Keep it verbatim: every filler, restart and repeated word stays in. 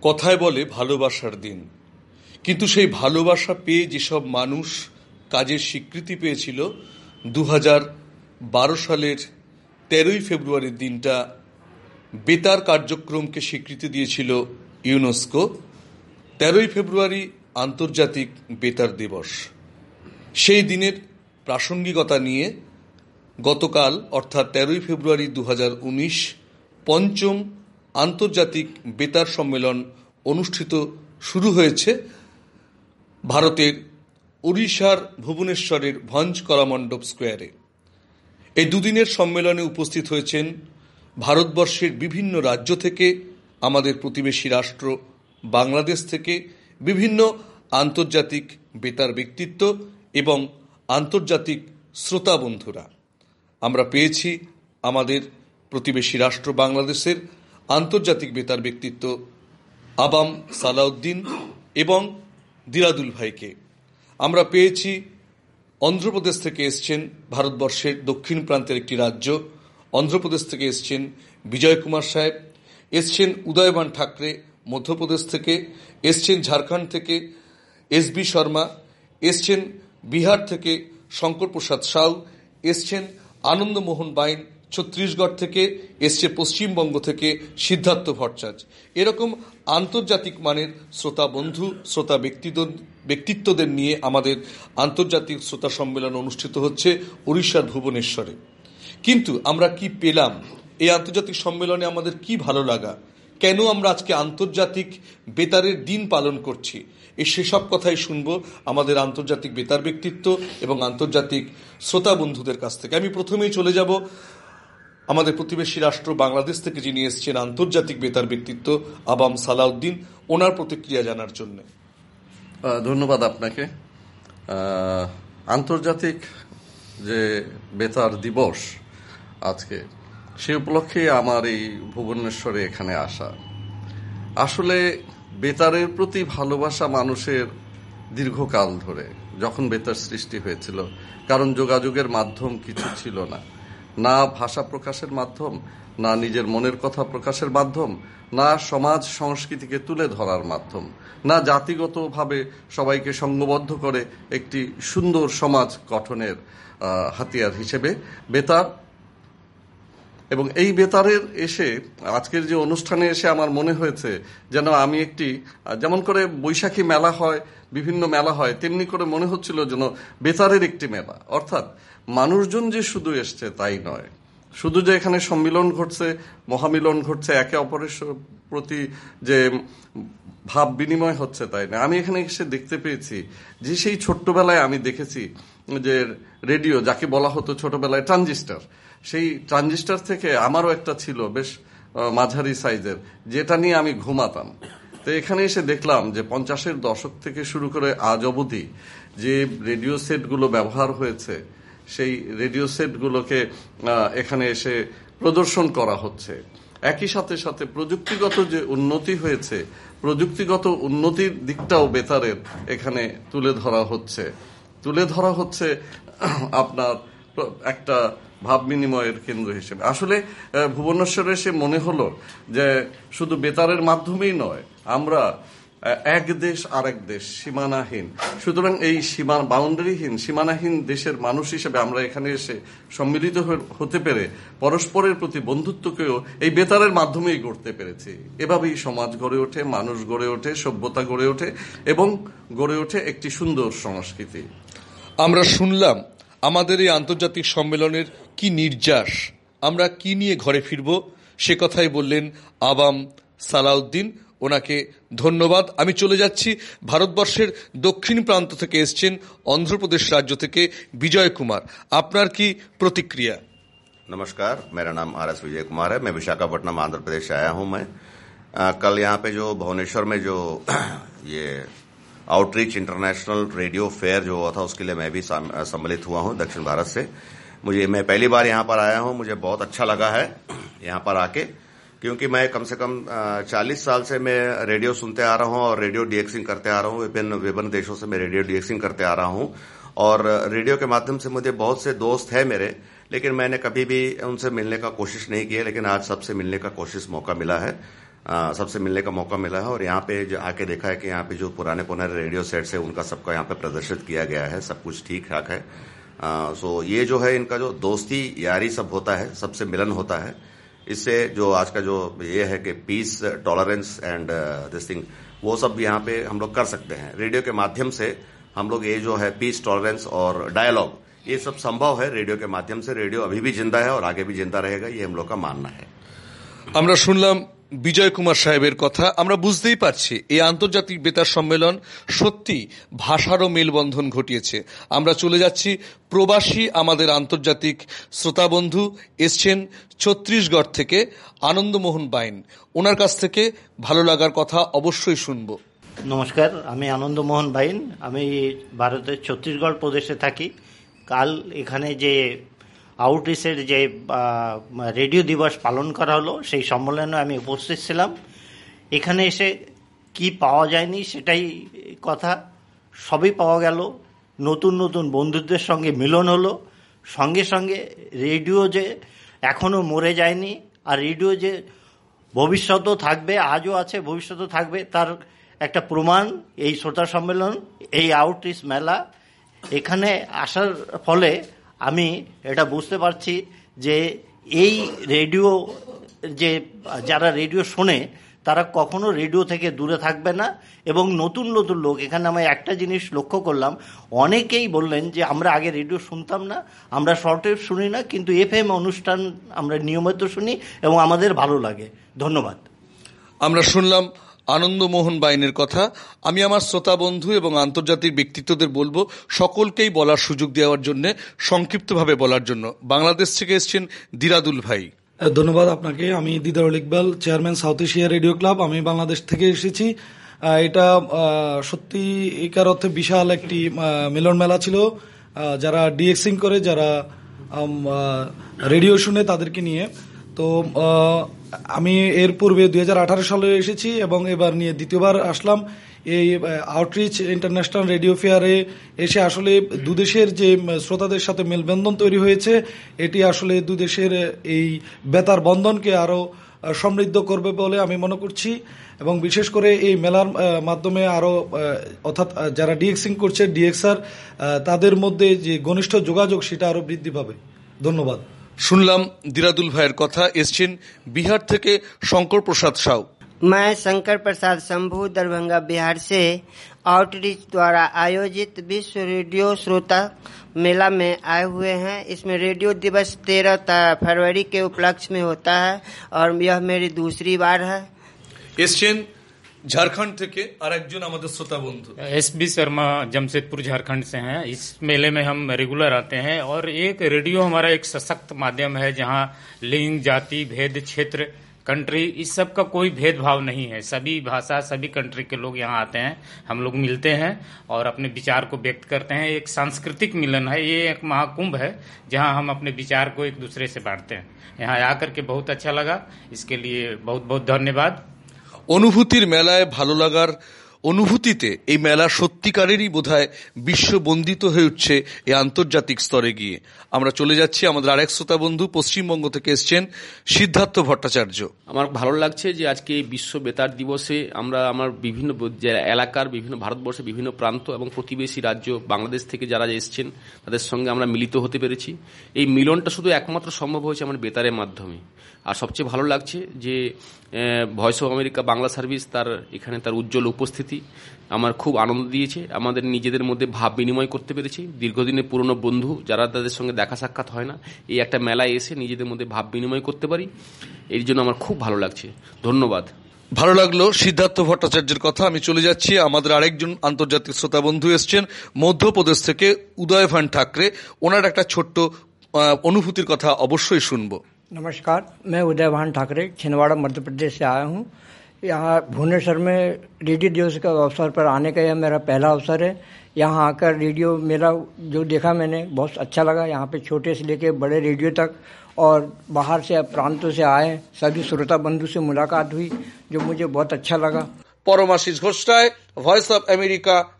কথায় বলে ভালোবাসার দিন, কিন্তু সেই ভালোবাসা পেয়ে যেসব মানুষ কাজের স্বীকৃতি পেয়েছিল, দু হাজার বারো সালের তেরোই ফেব্রুয়ারির দিনটা বেতার কার্যক্রমকে স্বীকৃতি দিয়েছিল ইউনেস্কো। তেরোই ফেব্রুয়ারি আন্তর্জাতিক বেতার দিবস। সেই দিনের প্রাসঙ্গিকতা নিয়ে গতকাল অর্থাৎ তেরোই ফেব্রুয়ারি দু হাজার উনিশ পঞ্চম আন্তর্জাতিক বেতার সম্মেলন অনুষ্ঠিত শুরু হয়েছে ভারতের ওড়িশার ভুবনেশ্বরের ভঞ্জ কলামণ্ডপ স্কোয়ারে। এই দুদিনের সম্মেলনে উপস্থিত হয়েছেন ভারতবর্ষের বিভিন্ন রাজ্য থেকে, আমাদের প্রতিবেশী রাষ্ট্র বাংলাদেশ থেকে বিভিন্ন আন্তর্জাতিক বেতার ব্যক্তিত্ব এবং আন্তর্জাতিক শ্রোতা বন্ধুরা। আমরা পেয়েছি আমাদের প্রতিবেশী রাষ্ট্র বাংলাদেশের আন্তর্জাতিক বেতার ব্যক্তিত্ব আবাম সালাউদ্দিন এবং দিরাদুল ভাইকে। আমরা পেয়েছি অন্ধ্রপ্রদেশ থেকে এসছেন, ভারতবর্ষের দক্ষিণ প্রান্তের একটি রাজ্য, অন্ধ্রপ্রদেশ থেকে এসছেন বিজয় কুমার সাহেব, এসছেন উদয়বান ঠাকরে মধ্যপ্রদেশ থেকে, এসছেন ঝাড়খণ্ড থেকে এস বি শর্মা, এসছেন বিহার থেকে শঙ্কর প্রসাদ সাউ, এসছেন আনন্দমোহন বাইন ছত্তিশগড় থেকে, এসছে পশ্চিমবঙ্গ থেকে সিদ্ধার্থ ভট্টাচার্য। এরকম আন্তর্জাতিক মানের শ্রোতা বন্ধু, শ্রোতা ব্যক্তিত্বদের নিয়ে আমাদের আন্তর্জাতিক শ্রোতা সম্মেলন অনুষ্ঠিত হচ্ছে ওড়িশার ভুবনেশ্বরে। কিন্তু আমরা কি পেলাম এই আন্তর্জাতিক সম্মেলনে? আমাদের কি ভালো লাগা, কেন আমরা আজকে আন্তর্জাতিক বেতারের দিন পালন করছি, এই সেসব কথাই শুনব আমাদের আন্তর্জাতিক বেতার ব্যক্তিত্ব এবং আন্তর্জাতিক শ্রোতা বন্ধুদের কাছ থেকে। আমি প্রথমেই চলে যাব আমাদের প্রতিবেশী রাষ্ট্র বাংলাদেশ থেকে যিনি এসছেন আন্তর্জাতিক বেতার ব্যক্তিত্ব আবাম সালাউদ্দিন, ওনার প্রতিক্রিয়া জানার জন্য। ধন্যবাদ আপনাকে। আন্তর্জাতিক যে বেতার দিবস আজকে, সে উপলক্ষে আমার এই ভুবনেশ্বরে এখানে আসা। আসলে বেতারের প্রতি ভালোবাসা মানুষের দীর্ঘকাল ধরে, যখন বেতার সৃষ্টি হয়েছিল, কারণ যোগাযোগের মাধ্যম কিছু ছিল না, না ভাষা প্রকাশের মাধ্যম, না নিজের মনের কথা প্রকাশের মাধ্যম, না সমাজ সংস্কৃতিকে তুলে ধরার মাধ্যম, না জাতিগতভাবে সবাইকে সংঘবদ্ধ করে একটি সুন্দর সমাজ গঠনের হাতিয়ার হিসেবে বেতার। এবং এই বেতারের এসে আজকের যে অনুষ্ঠানে এসে আমার মনে হয়েছে যেন আমি একটি, যেমন করে বৈশাখী মেলা হয়, বিভিন্ন মেলা হয়, তেমনি করে মনে হচ্ছিল যেন বেতারের একটি মেলা। অর্থাৎ মানুষজন যে শুধু এসছে তাই নয়, শুধু যে এখানে সম্মিলন ঘটছে, মহামিলন ঘটছে, একে অপরের প্রতি যে ভাব বিনিময় হচ্ছে তাই না। আমি এখানে এসে দেখতে পেয়েছি যে সেই ছোট্টবেলায় আমি দেখেছি যে রেডিও, যাকে বলা হতো ছোটবেলায় ট্রানজিস্টার, সেই ট্রানজিস্টার থেকে আমারও একটা ছিল বেশ মাঝারি সাইজের, যেটা নিয়ে আমি ঘুমাতাম। তো এখানে এসে দেখলাম যে পঞ্চাশের দশক থেকে শুরু করে আজ অবধি যে রেডিও সেটগুলো ব্যবহার হয়েছে, সেই রেডিও সেটগুলোকে এখানে এসে প্রদর্শন করা হচ্ছে। একই সাথে সাথে প্রযুক্তিগত যে উন্নতি হয়েছে, প্রযুক্তিগত উন্নতির দিকটাও বেতারের এখানে তুলে ধরা হচ্ছে তুলে ধরা হচ্ছে আপনার একটা ভাব বিনিময়ের কেন্দ্র হিসেবে। আসলে ভুবনেশ্বরে এসে মনে হলো যে শুধু বেতারের মাধ্যমেই নয়, আমরা এক দেশ আরেক দেশ, সীমানাহীন, সুতরাং এই সীমা বাউন্ডারিহীন সীমানাহীন দেশের মানুষ হিসেবে আমরা এখানে এসে সম্মিলিত হতে পেরে পরস্পরের প্রতি বন্ধুত্বকেও এই বেতারের মাধ্যমেই গড়তে পেরেছি। এভাবেই সমাজ গড়ে ওঠে, মানুষ গড়ে ওঠে, সভ্যতা গড়ে ওঠে এবং গড়ে ওঠে একটি সুন্দর সংস্কৃতি। আমরা শুনলাম আমাদের এই আন্তর্জাতিক সম্মেলনের কি নির্যাস, আমরা কি নিয়ে ঘরে ফিরব, সে কথাই বললেন আবাম সালাউদ্দিন। ওনাকে ধন্যবাদ। আমি চলে যাচ্ছি ভারতবর্ষের দক্ষিণ প্রান্ত থেকে এসছেন অন্ধ্রপ্রদেশ রাজ্য থেকে বিজয় কুমার, আপনার কি প্রতিক্রিয়া? नमस्कार, मेरा नाम आर एस विजय कुमार है। मैं विशाखापट्टनम आंध्र प्रदेश से आया हूं। मैं आ, कल यहाँ पे जो भुवनेश्वर में जो ये आउटरीच इंटरनेशनल रेडियो फेयर जो हुआ था, उसके लिए मैं भी सम्मिलित हुआ हूं दक्षिण भारत से। मुझे मैं पहली बार यहाँ पर आया हूं, मुझे बहुत अच्छा लगा है यहाँ पर आके, क्योंकि मैं कम से कम चालीस साल से मैं रेडियो सुनते आ रहा हूं और रेडियो डीएक्सिंग करते आ रहा हूं। विभिन्न विभिन्न देशों से मैं रेडियो डीएक्सिंग करते आ रहा हूं और रेडियो के माध्यम से मुझे बहुत से दोस्त हैं मेरे, लेकिन मैंने कभी भी उनसे मिलने का कोशिश नहीं की है, लेकिन आज सबसे मिलने का कोशिश मौका मिला है। आ, सबसे मिलने का मौका मिला है। और यहाँ पे जो आके देखा है कि यहाँ पे जो पुराने पुराने रेडियो सेट्स है उनका सबका यहाँ पे प्रदर्शित किया गया है, सब कुछ ठीक ठाक है। आ, सो ये जो है इनका जो दोस्ती यारी सब होता है, सबसे मिलन होता है, इससे जो आज का जो ये है कि peace tolerance and this thing वो सब यहाँ पे हम लोग कर सकते हैं। रेडियो के माध्यम से हम लोग ये जो है पीस टॉलरेंस और डायलॉग ये सब संभव है रेडियो के माध्यम से। रेडियो अभी भी जिंदा है और आगे भी जिंदा रहेगा, ये हम लोग का मानना है। আমরা শুনলাম বিজয় কুমার সাহেবের কথা। আমরা বুঝতেই পারছি এই আন্তর্জাতিক বেতার সম্মেলন সত্যি ভাষারও মেলবন্ধন ঘটিয়েছে। আমরা চলে যাচ্ছি প্রবাসী আমাদের আন্তর্জাতিক শ্রোতা বন্ধু এসছেন ছত্তিশগড় থেকে আনন্দমোহন বাইন, ওনার কাছ থেকে ভালো লাগার কথা অবশ্যই শুনবো। নমস্কার, আমি আনন্দমোহন বাইন, আমি ভারতের ছত্তিশগড় প্রদেশে থাকি। কাল এখানে যে আউটরিচের যে রেডিও দিবস পালন করা হলো সেই সম্মেলনে আমি উপস্থিত ছিলাম। এখানে এসে কি পাওয়া যায়নি সেটাই কথা, সবই পাওয়া গেল। নতুন নতুন বন্ধুদের সঙ্গে মিলন হলো, সঙ্গে সঙ্গে রেডিও যে এখনও মরে যায়নি, আর রেডিও যে ভবিষ্যতেও থাকবে, আজও আছে, ভবিষ্যতেও থাকবে, তার একটা প্রমাণ এই শ্রোতা সম্মেলন, এই আউটরিচ মেলা। এখানে আসার ফলে আমি এটা বুঝতে পারছি যে এই রেডিও যে যারা রেডিও শোনে তারা কখনো রেডিও থেকে দূরে থাকবে না। এবং নতুন নতুন লোক এখানে আমি একটা জিনিস লক্ষ্য করলাম, অনেকেই বললেন যে আমরা আগে রেডিও শুনতাম না, আমরা শর্ট ওয়েভ শুনি না, কিন্তু এফএম অনুষ্ঠান আমরা নিয়মিত শুনি এবং আমাদের ভালো লাগে। ধন্যবাদ। আমরা শুনলাম আনন্দমোহন বাইনের কথা। আমি আমার শ্রোতা বন্ধু এবং আন্তর্জাতিক ব্যক্তিত্বদের বলবো সকলকেই বলার সুযোগ দেওয়ার জন্য, সংক্ষিপ্তভাবে বলার জন্য। বাংলাদেশ থেকে এসছেন দিরাদুল ভাই। ধন্যবাদ আপনাকে। আমি Didarul Iqbal, chairman South Asia Radio Club. আমি বাংলাদেশ থেকে এসেছি। এটা সত্যি একার অর্থে বিশাল একটি মিলন মেলা ছিল। যারা ডিএক্সিং করে, যারা রেডিও শুনে তাদেরকে নিয়ে। তো আমি এর পূর্বে দুই হাজার আঠারো সালে এসেছি এবং এবার নিয়ে দ্বিতীয়বার আসলাম। এই আউটরিচ ইন্টারন্যাশনাল রেডিও ফেয়ারে এসে আসলে দুদেশের যে শ্রোতাদের সাথে মেলবন্ধন তৈরি হয়েছে, এটি আসলে দুদেশের এই বেতার বন্ধনকে আরো সমৃদ্ধ করবে বলে আমি মনে করছি। এবং বিশেষ করে এই মেলার মাধ্যমে আরো অর্থাৎ যারা ডিএক্সিং করছে, ডিএক্সার, তাদের মধ্যে যে ঘনিষ্ঠ যোগাযোগ সেটা আরো বৃদ্ধি পাবে। ধন্যবাদ। শুনলাম দিরাদুল ভাইয়ের কথা। এসছেন বিহার থেকে শঙ্কর প্রসাদ সাউ। मैं शंकर प्रसाद शंभू दरभंगा बिहार से आउटरीच द्वारा आयोजित विश्व रेडियो श्रोता मेला में आए हुए हैं। इसमें रेडियो दिवस तेरह फरवरी के उपलक्ष्य में होता है और यह मेरी दूसरी बार है। এসছেন झारखंड থেকে আরেকজন আমাদের শ্রোতা বন্ধু एस बी शर्मा, जमशेदपुर झारखंड से हैं। इस मेले में हम रेगुलर आते हैं और एक रेडियो हमारा एक सशक्त माध्यम है जहां लिंग, जाति, भेद, क्षेत्र, कंट्री, इस सब का कोई भेदभाव नहीं है। सभी भाषा, सभी कंट्री के लोग यहाँ आते हैं, हम लोग मिलते हैं और अपने विचार को व्यक्त करते हैं। एक सांस्कृतिक मिलन है, ये एक महाकुंभ है जहाँ हम अपने विचार को एक दूसरे से बांटते हैं। यहाँ आकर के बहुत अच्छा लगा, इसके लिए बहुत बहुत धन्यवाद। অনুভূতির মেলায় ভালো লাগার অনুভূতিতে এই মেলা সত্যিকারেরই বোধহয় বিশ্ববন্দিত হয়ে উঠছে এই আন্তর্জাতিক স্তরে গিয়ে। আমরা চলে যাচ্ছি আমাদের আরেক শ্রোতা বন্ধু পশ্চিমবঙ্গ থেকে এসছেন সিদ্ধার্থ ভট্টাচার্য। আমার ভালো লাগছে যে আজকে এই বিশ্ব বেতার দিবসে আমরা আমার বিভিন্ন এলাকার, বিভিন্ন ভারতবর্ষের বিভিন্ন প্রান্ত এবং প্রতিবেশী রাজ্য বাংলাদেশ থেকে যারা এসছেন তাদের সঙ্গে আমরা মিলিত হতে পেরেছি। এই মিলনটা শুধু একমাত্র সম্ভব হয়েছে আমার বেতারের মাধ্যমে। আর সবচেয়ে ভালো লাগছে যে Voice of America Bangla service তার এখানে তার উজ্জ্বল উপস্থিতি আমার খুব আনন্দ দিয়েছে। আমাদের নিজেদের মধ্যে ভাব বিনিময় করতে পেরেছি। দীর্ঘদিনের পুরনো বন্ধু যারা তাদের সঙ্গে দেখা সাক্ষাৎ হয় না, এই একটা মেলায় এসে নিজেদের মধ্যে ভাব বিনিময় করতে পারি, এর জন্য আমার খুব ভালো লাগছে। ধন্যবাদ। ভালো লাগলো সিদ্ধার্থ ভট্টাচার্যের কথা। আমি চলে যাচ্ছি আমাদের আরেকজন আন্তর্জাতিক শ্রোতা বন্ধু এসছেন মধ্যপ্রদেশ থেকে উদয় ভান ঠাকরে। ওনার একটা ছোট্ট অনুভূতির কথা অবশ্যই শুনবো। नमस्कार, मैं उदय भान ठाकरे छिंदवाड़ा मध्य प्रदेश से आया हूँ। यहाँ भुवनेश्वर में रेडियो दिवस के अवसर पर आने का यह मेरा पहला अवसर है। यहाँ आकर रेडियो मेला जो देखा मैंने बहुत अच्छा लगा। यहाँ पे छोटे से लेके बड़े रेडियो तक और बाहर से प्रांतों से आए सभी श्रोता बंधु से मुलाकात हुई जो मुझे बहुत अच्छा लगा। Paramashis Ghoshroy, Voice of America,